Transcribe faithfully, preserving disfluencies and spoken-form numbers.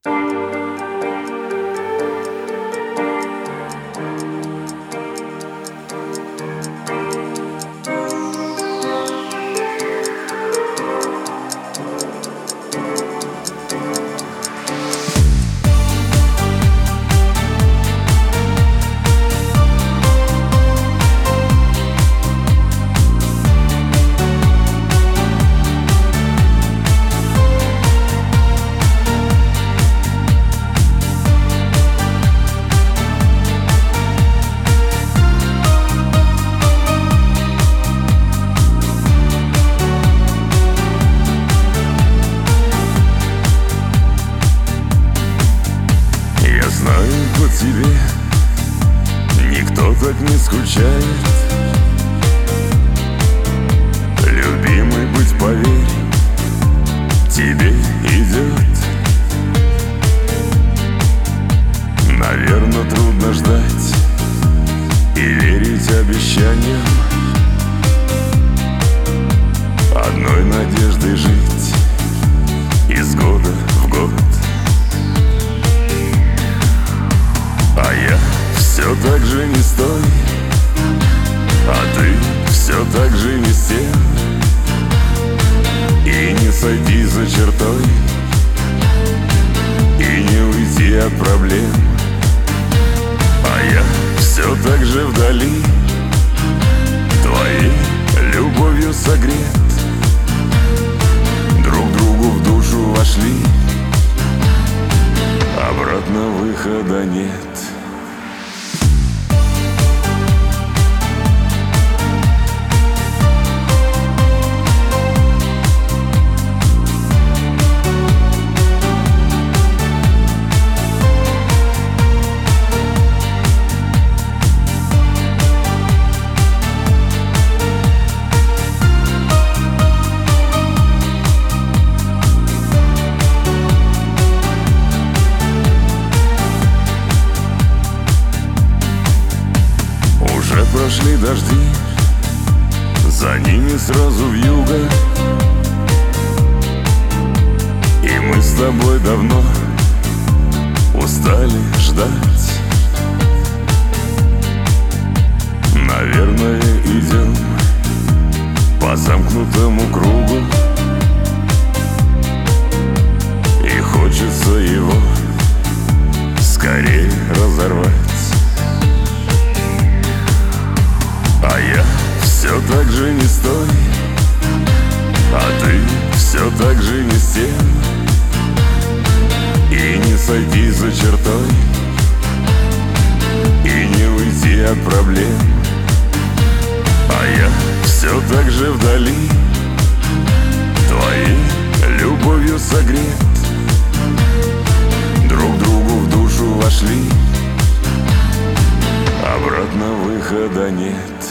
По тебе никто так не скучает. Любимый, быть, поверь, тебе идет. Наверно, трудно ждать и верить обещаниям, одной надеждой жить из года в год. А я все так же не с той, а ты все так же не с тем. И не сойти за чертой, и не уйти от проблем. А я все так же вдали, твоей любовью согрет. Друг другу в душу вошли, обратно выхода нет. Прошли дожди, за ними сразу вьюга, и мы с тобой давно устали ждать. Наверное, идем по замкнутому кругу, и хочется его скорее разорвать. А я все так же не с той, а ты все так же не с тем. И не сойти за чертой, и не уйти от проблем. А я все так же вдали, твоей любовью согрет. Друг другу в душу вошли, обратно выхода нет.